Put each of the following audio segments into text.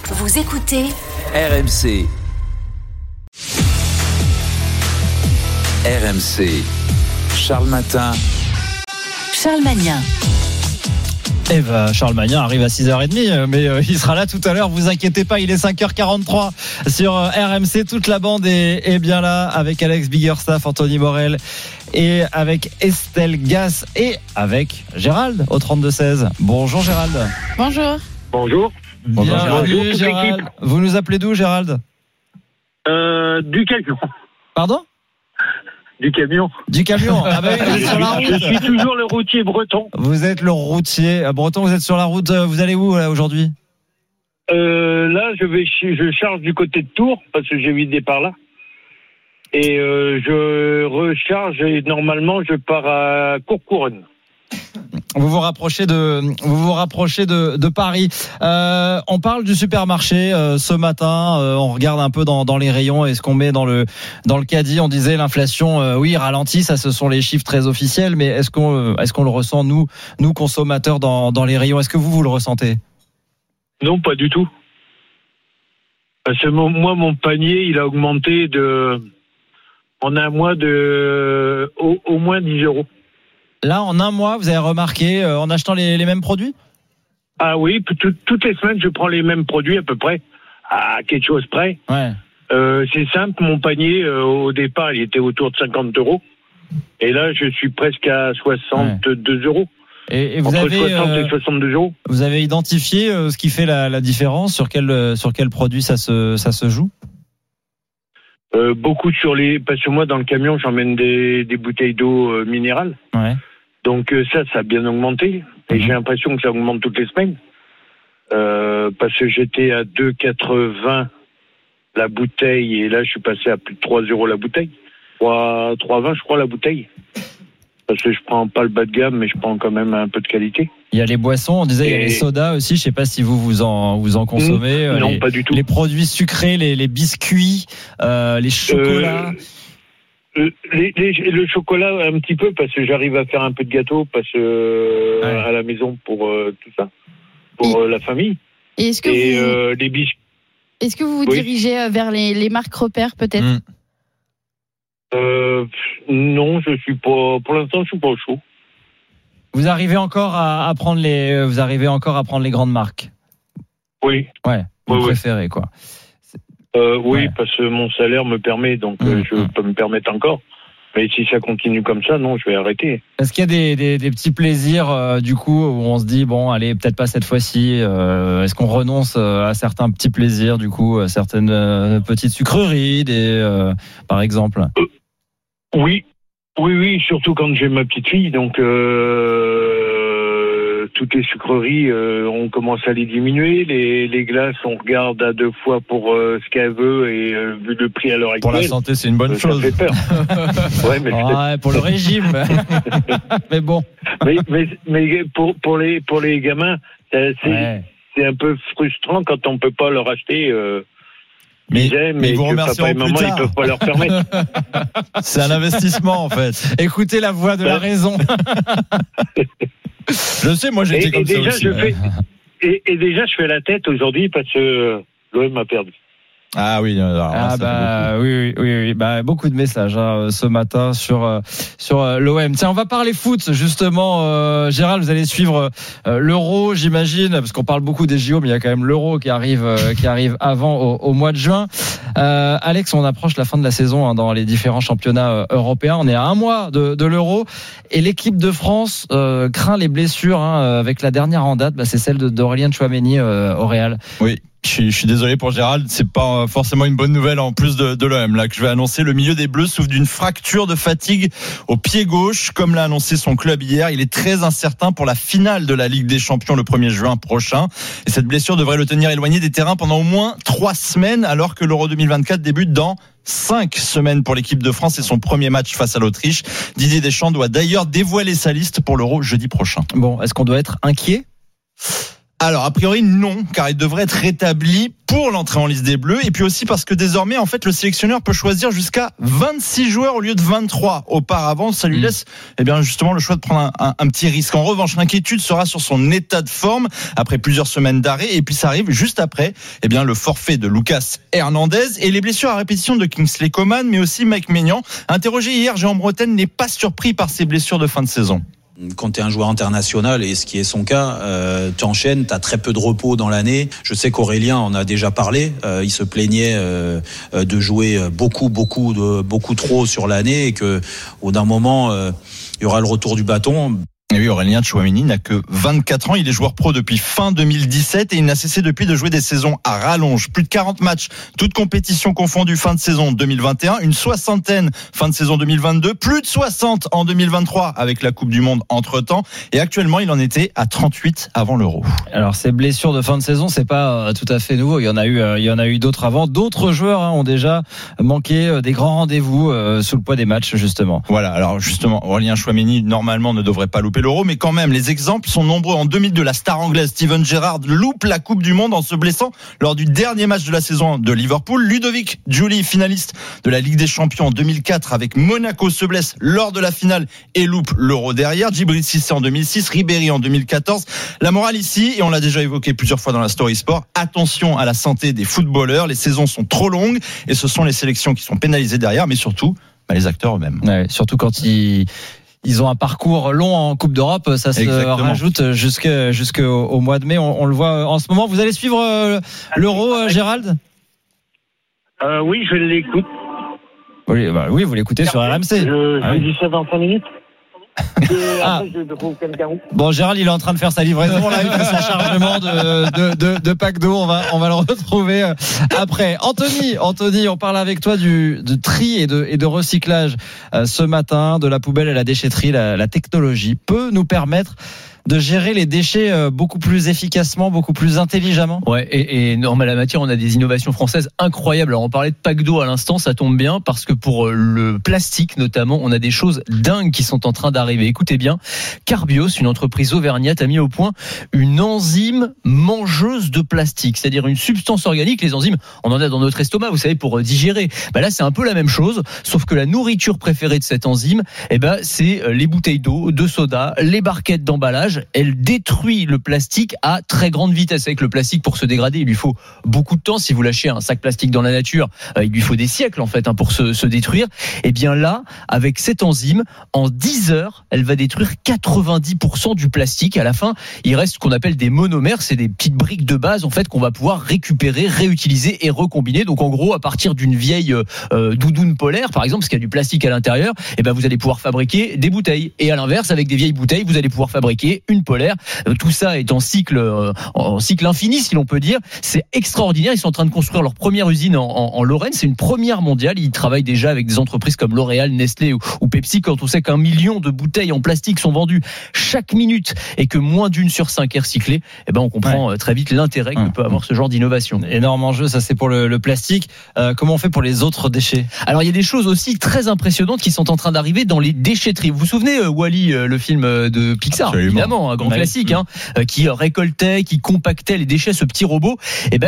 Vous écoutez RMC. RMC. Charles Matin. Charles Magnin. Charles Magnin arrive à 6h30, mais il sera là tout à l'heure, vous inquiétez pas, il est 5h43 sur RMC, toute la bande est bien là, avec Alex Biggerstaff, Anthony Morel, et avec Estelle Gass, et avec Gérald, au 32-16. Bonjour Gérald. Bonjour. Bonjour. Bienvenue Gérald. Vous nous appelez d'où Gérald ? Du camion. Pardon ? Du camion. Du camion. Ah bah oui, vous êtes sur la route. Je suis toujours le routier breton. Vous êtes le routier breton, vous êtes sur la route, vous allez où là, aujourd'hui ? Là, je charge du côté de Tours, parce que j'ai vidé par là. Et je recharge et normalement, je pars à Courcouronnes. Vous vous rapprochez de Paris. On parle du supermarché ce matin. On regarde un peu dans les rayons et ce qu'on met dans le caddie. On disait l'inflation, oui, ralentit. Ça, ce sont les chiffres très officiels. Mais est-ce qu'on le ressent nous consommateurs dans les rayons ? Est-ce que vous le ressentez ? Non, pas du tout. Parce que moi, mon panier, il a augmenté en un mois au moins 10 €. Là, en un mois, vous avez remarqué, en achetant les mêmes produits ? Ah oui, toutes les semaines, je prends les mêmes produits à peu près, à quelque chose près. Ouais. C'est simple, mon panier, au départ, il était autour de 50 €. Et là, je suis presque à 62 €. Et vous Entre avez 60 et 62 €. Vous avez identifié ce qui fait la différence, sur quel produit ça se joue ? Beaucoup parce que moi, dans le camion, j'emmène des bouteilles d'eau minérale. Ouais. Donc ça a bien augmenté. Et j'ai l'impression que ça augmente toutes les semaines. Parce que j'étais à 2,80 la bouteille. Et là, je suis passé à plus de 3 € la bouteille. 3,20 je crois la bouteille. Parce que je prends pas le bas de gamme, mais je prends quand même un peu de qualité. Il y a les boissons, on disait, il y a les sodas aussi. Je sais pas si vous en consommez. Non, pas du tout. Les produits sucrés, les biscuits, les chocolats. Le chocolat un petit peu, parce que j'arrive à faire un peu de gâteau à la maison pour tout ça, pour la famille. Et est-ce que les biscuits. Est-ce que vous vous dirigez vers les marques repères peut-être ? Non, je suis pas. Pour l'instant, je suis pas au chaud. Vous arrivez encore à prendre les grandes marques. Oui. Ouais. Vous préférez quoi. Oui, parce que mon salaire me permet, donc je peux me permettre encore. Mais si ça continue comme ça, non, je vais arrêter. Est-ce qu'il y a des petits plaisirs du coup où on se dit bon, allez, peut-être pas cette fois-ci. Est-ce qu'on renonce à certains petits plaisirs du coup, à certaines petites sucreries, par exemple? Oui, surtout quand j'ai ma petite fille, donc toutes les sucreries, on commence à les diminuer. Les glaces, on regarde à 2 fois pour ce qu'elle veut, et vu le prix à l'heure actuelle. Pour la santé, c'est une bonne chose. Ça fait peur. Ouais, mais pour le régime. Mais bon. Mais pour les gamins, c'est un peu frustrant quand on peut pas leur acheter. Mais que papa et maman ils peuvent pas leur permettre. C'est un investissement en fait. Écoutez la voix de la raison. Je sais, moi j'étais comme ça aussi. Et déjà je fais la tête aujourd'hui parce que l'OM a perdu. Ah oui, oui. Bah, beaucoup de messages ce matin sur l'OM. Tiens, on va parler foot justement. Gérald, vous allez suivre l'Euro, j'imagine, parce qu'on parle beaucoup des JO, mais il y a quand même l'Euro qui arrive avant au mois de juin. Alex, on approche la fin de la saison dans les différents championnats européens. On est à un mois de l'Euro et l'équipe de France craint les blessures avec la dernière en date. C'est celle d'Aurélien Tchouaméni au Real. Oui. Je suis désolé pour Gérald, c'est pas forcément une bonne nouvelle en plus de l'OM là que je vais annoncer. Le milieu des Bleus souffre d'une fracture de fatigue au pied gauche, comme l'a annoncé son club hier. Il est très incertain pour la finale de la Ligue des Champions le 1er juin prochain. Et cette blessure devrait le tenir éloigné des terrains pendant au moins 3 semaines, alors que l'Euro 2024 débute dans 5 semaines pour l'équipe de France et son premier match face à l'Autriche. Didier Deschamps doit d'ailleurs dévoiler sa liste pour l'Euro jeudi prochain. Bon, est-ce qu'on doit être inquiet ? Alors, a priori, non, car il devrait être rétabli pour l'entrée en liste des Bleus. Et puis aussi parce que désormais, en fait, le sélectionneur peut choisir jusqu'à 26 joueurs au lieu de 23 auparavant. Ça lui laisse, justement, le choix de prendre un petit risque. En revanche, l'inquiétude sera sur son état de forme après plusieurs semaines d'arrêt. Et puis, ça arrive juste après, le forfait de Lucas Hernandez et les blessures à répétition de Kingsley Coman, mais aussi Mike Maignan. Interrogé hier, Jean Bretagne n'est pas surpris par ces blessures de fin de saison. Quand tu es un joueur international, et ce qui est son cas, tu enchaînes, tu as très peu de repos dans l'année. Je sais qu'Aurélien en a déjà parlé, il se plaignait de jouer beaucoup trop sur l'année et que au d'un moment, il y aura le retour du bâton. Et oui, Aurélien Tchouameni n'a que 24 ans. Il est joueur pro depuis fin 2017 et il n'a cessé depuis de jouer des saisons à rallonge. Plus de 40 matchs, toutes compétitions confondues, fin de saison 2021. Une soixantaine fin de saison 2022. Plus de 60 en 2023 avec la Coupe du Monde entre-temps. Et actuellement, il en était à 38 avant l'Euro. Alors, ces blessures de fin de saison, c'est pas tout à fait nouveau. Il y en a eu d'autres avant. D'autres joueurs ont déjà manqué des grands rendez-vous sous le poids des matchs, justement. Voilà. Alors, justement, Aurélien Tchouameni, normalement, ne devrait pas louper l'Euro, mais quand même, les exemples sont nombreux. En 2002, la star anglaise Steven Gerrard loupe la Coupe du Monde en se blessant lors du dernier match de la saison de Liverpool. Ludovic Giuly, finaliste de la Ligue des Champions en 2004 avec Monaco, se blesse lors de la finale et loupe l'Euro derrière. Djibril Cissé en 2006, Ribéry en 2014. La morale ici, et on l'a déjà évoqué plusieurs fois dans la Story Sport, attention à la santé des footballeurs. Les saisons sont trop longues et ce sont les sélections qui sont pénalisées derrière, mais surtout les acteurs eux-mêmes. Ouais, surtout quand ils ont un parcours long en Coupe d'Europe, ça se rajoute jusqu'au mois de mai. On le voit en ce moment. Vous allez suivre l'Euro, Gérald ? Oui, je l'écoute. Oui, vous l'écoutez sur RMC. Je dis ça dans 5 minutes. Bon, Gérald, il est en train de faire sa livraison là, il fait sa chargement de pack d'eau. On va le retrouver après. Anthony, on parle avec toi de tri et de recyclage ce matin, de la poubelle à la déchetterie. La technologie peut nous permettre de gérer les déchets beaucoup plus efficacement, beaucoup plus intelligemment. Ouais, et en la matière, on a des innovations françaises incroyables. Alors, on parlait de pack d'eau à l'instant, ça tombe bien parce que pour le plastique notamment, on a des choses dingues qui sont en train d'arriver. Écoutez bien, Carbios, une entreprise auvergnate, a mis au point une enzyme mangeuse de plastique, c'est-à-dire une substance organique. Les enzymes, on en a dans notre estomac, vous savez, pour digérer. Là, c'est un peu la même chose, sauf que la nourriture préférée de cette enzyme, c'est les bouteilles d'eau, de soda, les barquettes d'emballage. Elle détruit le plastique à très grande vitesse. Avec le plastique, pour se dégrader, il lui faut beaucoup de temps. Si vous lâchez un sac plastique dans la nature, il lui faut des siècles en fait pour se détruire. Et bien là, avec cette enzyme, en 10 heures, elle va détruire 90% du plastique. À la fin, il reste ce qu'on appelle des monomères. C'est des petites briques de base en fait qu'on va pouvoir récupérer, réutiliser et recombiner. Donc en gros, à partir d'une vieille doudoune polaire, par exemple, parce qu'il y a du plastique à l'intérieur, vous allez pouvoir fabriquer des bouteilles. Et à l'inverse, avec des vieilles bouteilles, vous allez pouvoir fabriquer une polaire. Tout ça est en cycle infini, si l'on peut dire. C'est extraordinaire. Ils sont en train de construire leur première usine en Lorraine. C'est une première mondiale. Ils travaillent déjà avec des entreprises comme L'Oréal, Nestlé ou Pepsi. Quand on sait qu'1 million de bouteilles en plastique sont vendues chaque minute et que moins d'une sur 5 est recyclée, on comprend très vite l'intérêt que peut avoir ce genre d'innovation. Énorme enjeu, ça c'est pour le plastique. Comment on fait pour les autres déchets ? Alors il y a des choses aussi très impressionnantes qui sont en train d'arriver dans les déchetteries. Vous vous souvenez Wall-E, le film de Pixar ? Absolument. Évidemment, un grand classique, qui récoltait, qui compactait les déchets, ce petit robot.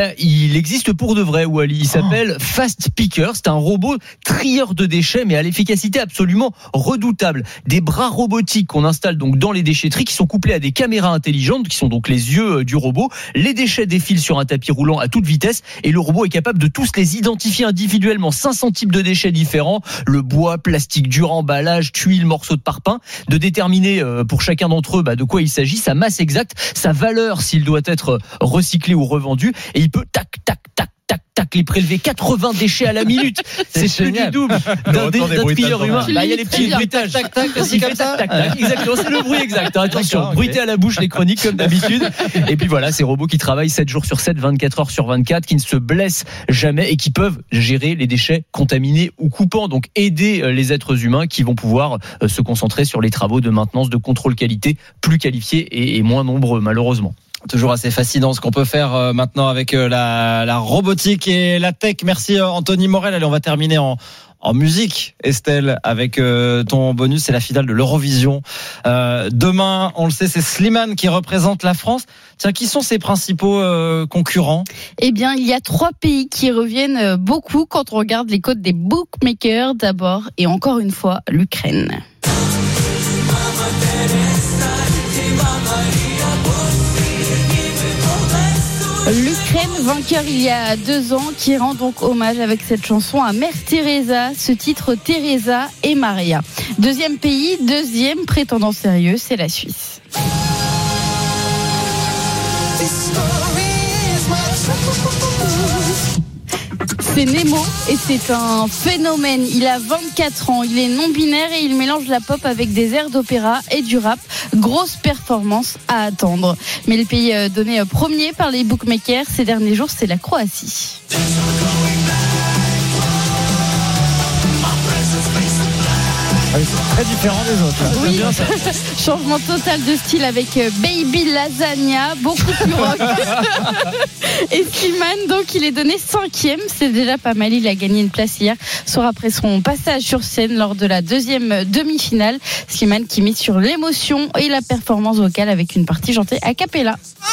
Il existe pour de vrai, Wall-E. Il s'appelle Fast Picker. C'est un robot trieur de déchets, mais à l'efficacité absolument redoutable. Des bras robotiques qu'on installe donc dans les déchetteries, qui sont couplés à des caméras intelligentes, qui sont donc les yeux du robot. Les déchets défilent sur un tapis roulant à toute vitesse, et le robot est capable de tous les identifier individuellement. 500 types de déchets différents, le bois, plastique dur, emballage, tuiles, morceaux de parpaing, de déterminer pour chacun d'entre eux de quoi il s'agit, sa masse exacte, sa valeur s'il doit être recyclé ou revendu, et il peut tac les prélever 80 déchets à la minute. C'est plus du double d'un trieur humain. Il y a les petits bruitages. Tac, c'est comme ça. Exactement, c'est le bruit exact. Attention, bruiter à la bouche les chroniques comme d'habitude. Et puis voilà, ces robots qui travaillent 7 jours sur 7, 24 heures sur 24, qui ne se blessent jamais et qui peuvent gérer les déchets contaminés ou coupants. Donc aider les êtres humains qui vont pouvoir se concentrer sur les travaux de maintenance, de contrôle qualité plus qualifiés et moins nombreux, malheureusement. Toujours assez fascinant ce qu'on peut faire maintenant avec la robotique et la tech. Merci Anthony Morel. Allez, on va terminer en en musique, Estelle, avec ton bonus, c'est la finale de l'Eurovision. Demain, on le sait, c'est Slimane qui représente la France. Tiens, qui sont ses principaux concurrents ? Eh bien, il y a 3 pays qui reviennent beaucoup quand on regarde les cotes des bookmakers. D'abord, et encore une fois, l'Ukraine. L'Ukraine, vainqueur il y a 2 ans, qui rend donc hommage avec cette chanson à Mère Teresa, ce titre Teresa et Maria. Deuxième pays, deuxième prétendant sérieux, c'est la Suisse. C'est Nemo et c'est un phénomène. Il a 24 ans, il est non-binaire et il mélange la pop avec des airs d'opéra et du rap. Grosse performance à attendre. Mais le pays donné premier par les bookmakers ces derniers jours, c'est la Croatie. C'est très différent des autres. Là. Oui, bien ça. Changement total de style avec Baby Lasagna, beaucoup plus rock. Et Slimane, donc, il est donné 5e, c'est déjà pas mal. Il a gagné une place hier soir après son passage sur scène lors de la 2e demi-finale. Slimane qui mise sur l'émotion et la performance vocale avec une partie chantée a cappella.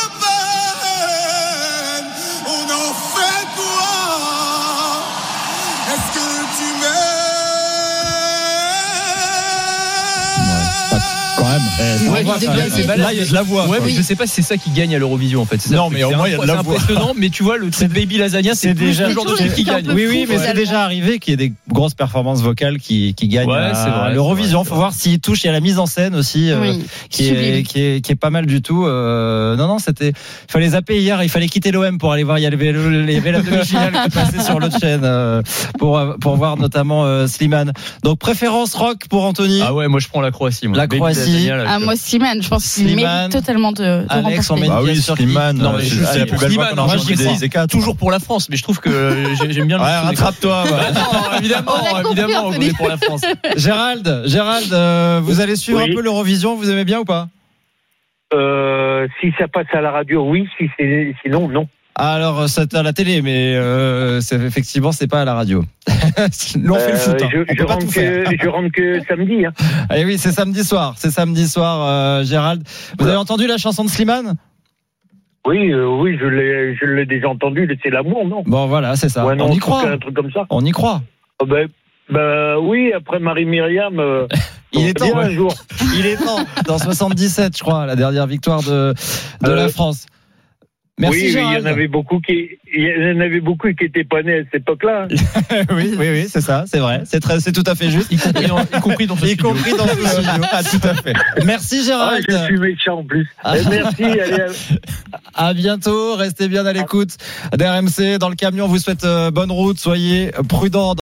Là, il y a de la voix. Ouais, mais je sais pas si c'est ça qui gagne à l'Eurovision en fait. C'est ça, non, mais au moins il y a de la voix. C'est impressionnant, mais tu vois, le truc Baby Lasagna, c'est déjà le genre de truc qui gagne. Oui, mais c'est déjà arrivé qu'il y ait des grosses performances vocales qui gagnent à l'Eurovision. Faut voir s'il touche. Il y a la mise en scène aussi qui est pas mal du tout. Non, il fallait zapper hier. Il fallait quitter l'OM pour aller voir. Il y avait la demi-finale qui passait sur l'autre chaîne pour voir notamment Slimane. Donc préférence rock pour Anthony. Ah ouais, moi je prends la Croatie. La Croatie. Moi Slimane, je pense qu'il mérite totalement de Alex, on met ah oui, Slimane. Non, mais c'est la plus belle voix qu'on a entendu des quatre. Toujours pour la France, mais je trouve que j'aime bien. Ouais, rattrape-toi. Non, évidemment, on est pour la France. Gérald, vous allez suivre un peu l'Eurovision, vous aimez bien ou pas ? Si ça passe à la radio, oui. Sinon, non. Alors, c'est à la télé, mais effectivement, c'est pas à la radio. Nous, on fait le foot. Je rentre que samedi. Hein. Et oui, c'est samedi soir. Gérald. Vous avez entendu la chanson de Slimane ? Oui, je l'ai déjà entendu. C'est l'amour, non ? Bon, voilà, c'est ça. Ouais, non, on y croit. Un truc comme ça. On y croit. Oui, après Marie-Myriam. Il est temps. Un jour. Il est temps. Dans 77, je crois, la dernière victoire de la France. Merci, Gérald. Il y en avait beaucoup qui étaient pas nés à cette époque-là. oui, c'est ça, c'est vrai, c'est tout à fait juste, y compris dans ce studio. Ah, tout à fait. Merci, Gérald. Je suis méchant en plus. Merci. Allez. À bientôt. Restez bien à l'écoute d'RMC. Dans le camion, on vous souhaite bonne route. Soyez prudents.